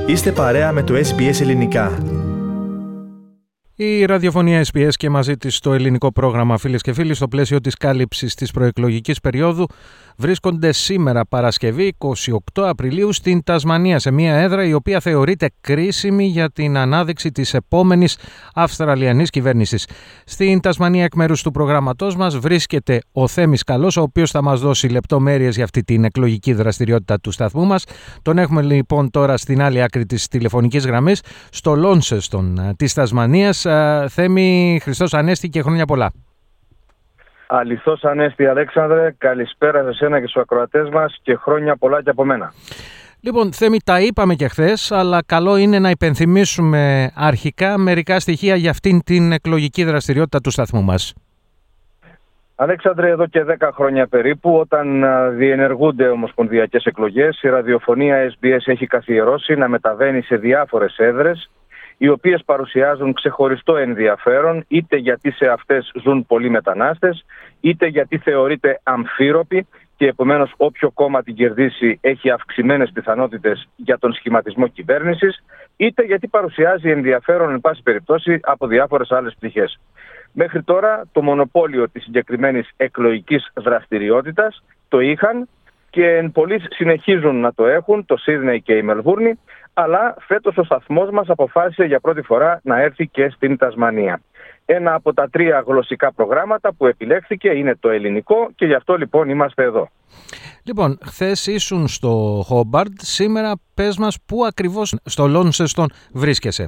Είστε παρέα με το SBS Ελληνικά. Η ραδιοφωνία SBS και μαζί της το ελληνικό πρόγραμμα, φίλες και φίλοι, στο πλαίσιο της κάλυψης της προεκλογικής περίοδου, βρίσκονται σήμερα Παρασκευή 28 Απριλίου στην Τασμανία, σε μια έδρα η οποία θεωρείται κρίσιμη για την ανάδειξη της επόμενης Αυστραλιανής κυβέρνησης. Στην Τασμανία, εκ μέρους του προγράμματός μας, βρίσκεται ο Θέμης Καλός, ο οποίος θα μας δώσει λεπτομέρειες για αυτή την εκλογική δραστηριότητα του σταθμού μας. Τον έχουμε λοιπόν τώρα στην άλλη άκρη της τηλεφωνικής γραμμής, στο Launceston της Τασμανίας. Θέμη, Χριστός Ανέστη και χρόνια πολλά. Αληθώς Ανέστη, Αλέξανδρε, καλησπέρα σε σένα και στους ακροατές μας και χρόνια πολλά και από μένα. Λοιπόν, Θέμη, τα είπαμε και χθες, αλλά καλό είναι να υπενθυμίσουμε αρχικά μερικά στοιχεία για αυτήν την εκλογική δραστηριότητα του σταθμού μας. Αλέξανδρε, εδώ και 10 χρόνια περίπου, όταν διενεργούνται ομοσπονδιακές εκλογές, η ραδιοφωνία SBS έχει καθιερώσει να μεταβαίνει σε διάφορες έδρες, οι οποίες παρουσιάζουν ξεχωριστό ενδιαφέρον, είτε γιατί σε αυτές ζουν πολλοί μετανάστες, είτε γιατί θεωρείται αμφίροπη και επομένως όποιο κόμμα την κερδίσει έχει αυξημένες πιθανότητες για τον σχηματισμό κυβέρνησης, είτε γιατί παρουσιάζει ενδιαφέρον, εν πάση περιπτώσει, από διάφορες άλλες πτυχές. Μέχρι τώρα το μονοπόλιο της συγκεκριμένης εκλογικής δραστηριότητας το είχαν και εν πολλοίς συνεχίζουν να το έχουν το Σίδνεϊ και η Μελβούρνη, αλλά φέτος ο σταθμός μας αποφάσισε για πρώτη φορά να έρθει και στην Τασμανία. Ένα από τα 3 γλωσσικά προγράμματα που επιλέχθηκε είναι το ελληνικό και γι' αυτό λοιπόν είμαστε εδώ. Λοιπόν, χθες ήσουν στο Χόμπαρντ, σήμερα πες μας πού ακριβώς στο Launceston βρίσκεσαι.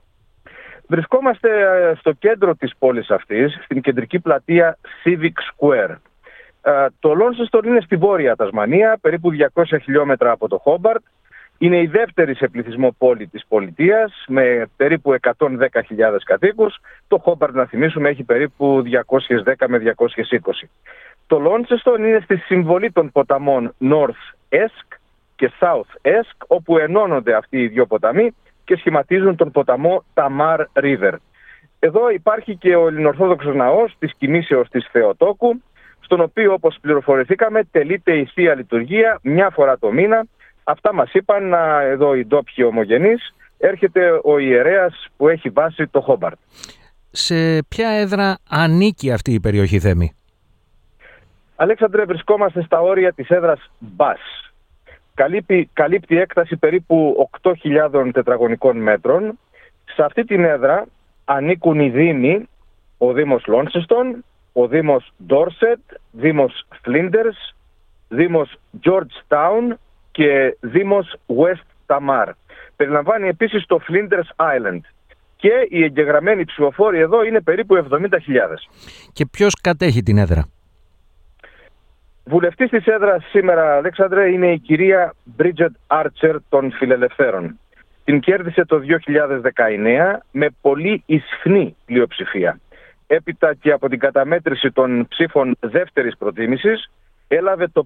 Βρισκόμαστε στο κέντρο της πόλης αυτής, στην κεντρική πλατεία Civic Square. Το Launceston είναι στη βόρεια Τασμανία, περίπου 200 χιλιόμετρα από το Χόμπαρντ. Είναι η δεύτερη σε πληθυσμό πόλη της πολιτείας, με περίπου 110.000 κατοίκους. Το Χόμπαρντ, να θυμίσουμε, έχει περίπου 210 με 220. Το Launceston είναι στη συμβολή των ποταμών North Esk και South Esk, όπου ενώνονται αυτοί οι δύο ποταμοί και σχηματίζουν τον ποταμό Tamar River. Εδώ υπάρχει και ο ελληνοορθόδοξος ναός της Κοιμήσεως της Θεοτόκου, στον οποίο, όπως πληροφορηθήκαμε, τελείται η Θεία Λειτουργία μια φορά το μήνα. Αυτά μας είπαν εδώ οι ντόπιοι ομογενείς. Έρχεται ο ιερέας που έχει βάσει το Χόμπαρντ. Σε ποια έδρα ανήκει αυτή η περιοχή, Θέμη? Αλέξανδρε, βρισκόμαστε στα όρια της έδρας Μπάς. Καλύπτει έκταση περίπου 8.000 τετραγωνικών μέτρων. Σε αυτή την έδρα ανήκουν οι δήμοι, ο Δήμος Launceston, ο Δήμος Dorset, Δήμος Flinders, Δήμος Georgetown και Δήμος West Tamar. Περιλαμβάνει επίσης το Flinders Island και οι εγγεγραμμένοι ψηφοφόροι εδώ είναι περίπου 70.000. Και ποιος κατέχει την έδρα? Βουλευτής της έδρας σήμερα, Αλέξανδρε, είναι η κυρία Bridget Archer των Φιλελευθέρων. Την κέρδισε το 2019 με πολύ ισχνή πλειοψηφία. Έπειτα και από την καταμέτρηση των ψήφων δεύτερης προτίμησης, έλαβε το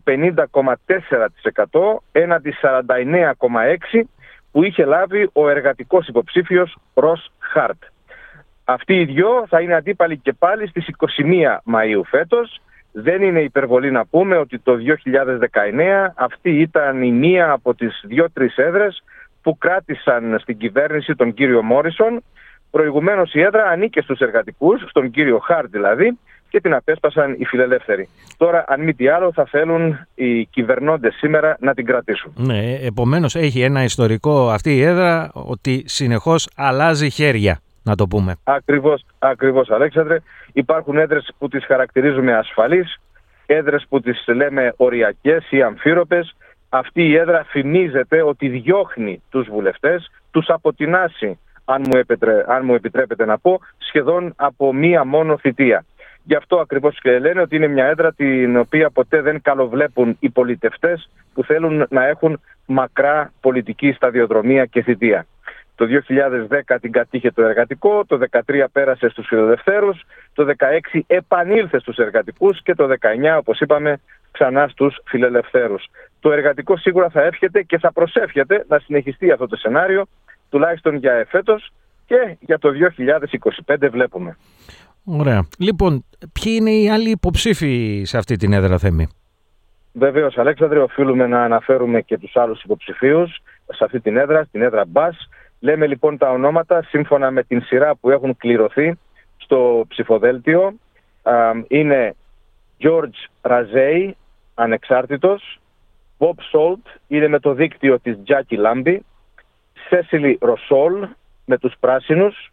50,4% έναντι 49,6% που είχε λάβει ο εργατικός υποψήφιος Ρος Χάρτ. Αυτοί οι δυο θα είναι αντίπαλοι και πάλι στις 21 Μαΐου φέτος. Δεν είναι υπερβολή να πούμε ότι το 2019 αυτή ήταν η μία από τις 2-3 έδρες που κράτησαν στην κυβέρνηση τον κύριο Μόρισον. Προηγουμένως η έδρα ανήκε στους εργατικούς, στον κύριο Χάρτ δηλαδή, και την απέσπασαν οι φιλελεύθεροι. Τώρα, αν μη τι άλλο, θα θέλουν οι κυβερνώντες σήμερα να την κρατήσουν. Ναι, επομένως έχει ένα ιστορικό αυτή η έδρα ότι συνεχώς αλλάζει χέρια, να το πούμε. Ακριβώς, Αλέξανδρε. Υπάρχουν έδρες που τις χαρακτηρίζουμε ασφαλείς, έδρες που τις λέμε οριακές ή αμφίροπες. Αυτή η έδρα φημίζεται ότι διώχνει τους βουλευτές, τους αποτινάσει, αν μου επιτρέπετε να πω, σχεδόν από μία μόνο θητεία. Γι' αυτό ακριβώς και λένε ότι είναι μια έδρα την οποία ποτέ δεν καλοβλέπουν οι πολιτευτές που θέλουν να έχουν μακρά πολιτική σταδιοδρομία και θητεία. Το 2010 την κατήχε το εργατικό, το 2013 πέρασε στους φιλελευθέρους, το 2016 επανήλθε στους εργατικούς και το 2019, όπως είπαμε, ξανά στους φιλελευθέρους. Το εργατικό σίγουρα θα εύχεται και θα προσεύχεται να συνεχιστεί αυτό το σενάριο, τουλάχιστον για εφέτος, και για το 2025 βλέπουμε. Ωραία. Λοιπόν, ποιοι είναι οι άλλοι υποψήφοι σε αυτή την έδρα, Θέμη? Βεβαίως, Αλέξανδρε, οφείλουμε να αναφέρουμε και τους άλλους υποψηφίους. σε αυτή την έδρα, στην έδρα Μπας. Λέμε λοιπόν τα ονόματα σύμφωνα με την σειρά που έχουν κληρωθεί στο ψηφοδέλτιο. Είναι George Razey, ανεξάρτητος. Bob Salt είναι με το δίκτυο της Jackie Lambie. Cecily Rosol με τους πράσινους.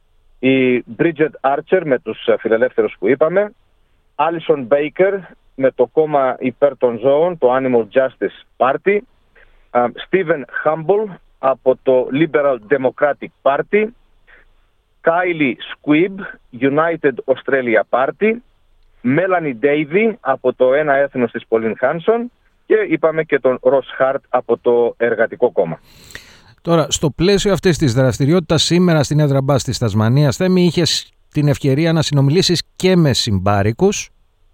Η Bridget Archer με τους φιλελεύθερους που είπαμε. Alison Baker με το κόμμα υπέρ των ζώων, το Animal Justice Party. Stephen Humble από το Liberal Democratic Party. Kylie Squibb, United Australia Party. Melanie Davey από το Ένα Έθνος της Pauline Hanson. Και είπαμε και τον Ross Hart από το Εργατικό Κόμμα. Τώρα, στο πλαίσιο αυτής της δραστηριότητας σήμερα στην έδρα Μπας της Τασμανίας, Θέμη, είχες την ευκαιρία να συνομιλήσεις και με συμπάρικους.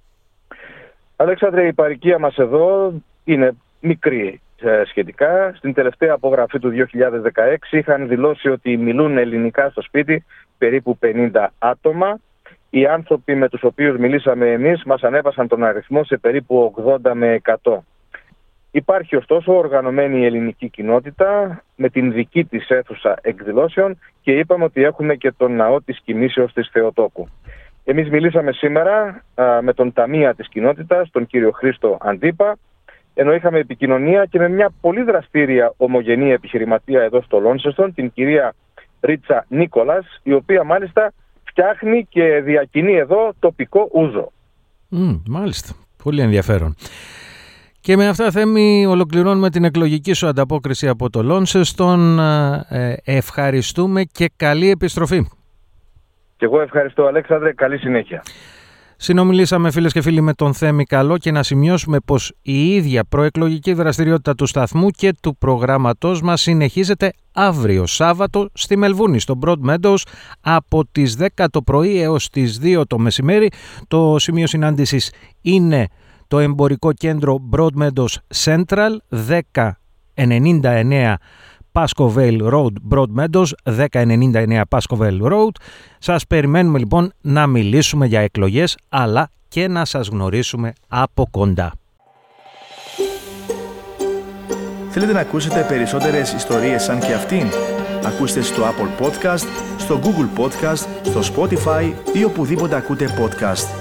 Αλέξανδρε, η παροικία μας εδώ είναι μικρή σχετικά. Στην τελευταία απογραφή του 2016 είχαν δηλώσει ότι μιλούν ελληνικά στο σπίτι περίπου 50 άτομα. Οι άνθρωποι με τους οποίους μιλήσαμε εμείς μας ανέβασαν τον αριθμό σε περίπου 80 με 100. Υπάρχει ωστόσο οργανωμένη ελληνική κοινότητα με την δική της αίθουσα εκδηλώσεων και είπαμε ότι έχουμε και τον ναό της Κοιμήσεως της Θεοτόκου. Εμείς μιλήσαμε σήμερα με τον ταμεία της κοινότητας, τον κύριο Χρήστο Αντίπα, ενώ είχαμε επικοινωνία και με μια πολύ δραστήρια ομογενή επιχειρηματία εδώ στο Λόνσεστον, την κυρία Ρίτσα Νίκολας, η οποία μάλιστα φτιάχνει και διακινεί εδώ τοπικό ούζο. Μάλιστα. Πολύ ενδιαφέρον. Και με αυτά, Θέμη, ολοκληρώνουμε την εκλογική σου ανταπόκριση από το Λόνσεστον. Ευχαριστούμε και καλή επιστροφή. Και εγώ ευχαριστώ, Αλέξανδρε. Καλή συνέχεια. Συνομιλήσαμε, φίλες και φίλοι, με τον Θέμη Καλό και να σημειώσουμε πως η ίδια προεκλογική δραστηριότητα του σταθμού και του προγράμματός μας συνεχίζεται αύριο Σάββατο στη Μελβούνι, στο Broadmeadows, από τις 10 το πρωί έως τις 2 το μεσημέρι. Το σημείο συνάντησης είναι το εμπορικό κέντρο Broadmeadows Central, 1099 Pascoe Vale Road, Broadmeadows, 1099 Pascoe Vale Road. Σας περιμένουμε λοιπόν να μιλήσουμε για εκλογές, αλλά και να σας γνωρίσουμε από κοντά. Θέλετε να ακούσετε περισσότερες ιστορίες σαν και αυτήν? Ακούστε στο Apple Podcast, στο Google Podcast, στο Spotify ή οπουδήποτε ακούτε podcast.